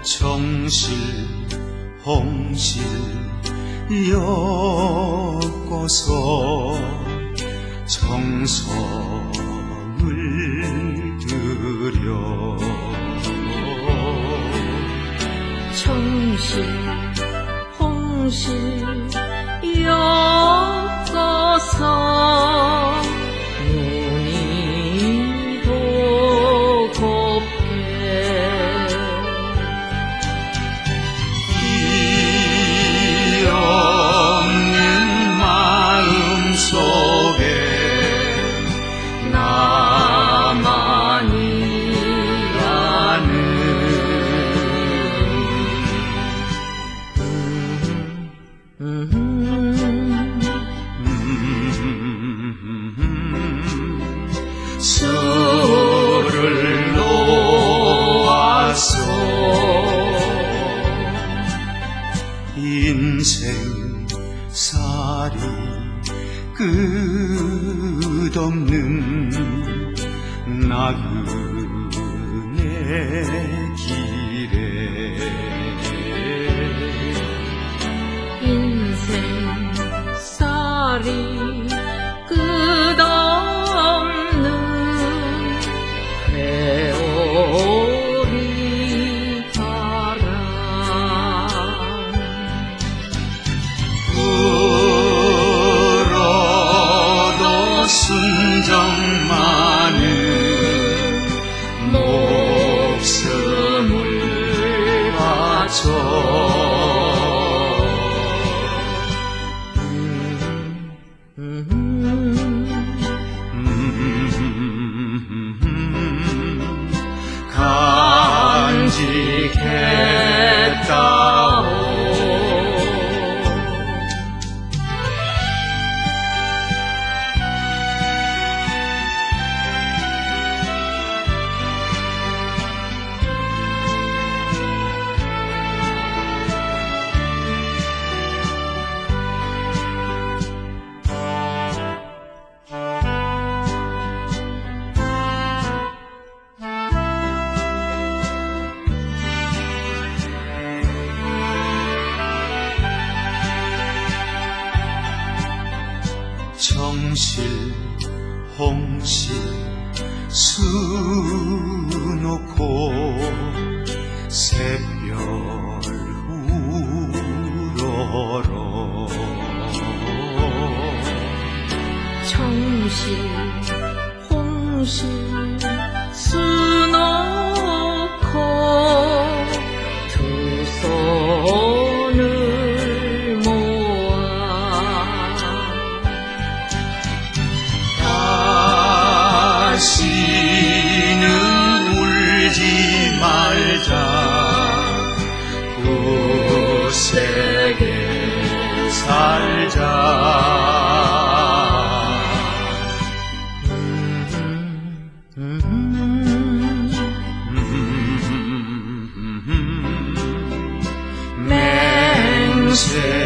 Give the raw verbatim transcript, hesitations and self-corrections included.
정실 홍실 엮어서 정성을 들여 정실 홍실 엮어서 눈이 더 곱게 이 없는 마음 속에 나만이 아는 술을 놓아서 인생살이 끝없는 나그네 길에 인생살이 끝없는 회오리 바람 울어도 순정 많은 목숨을 바쳐 간직했다오. 정실 홍실 수놓고 새별 우러러 정실 홍실 수놓고 두 손을 모아 다시는 울지 말자 굳세게 살자 맹세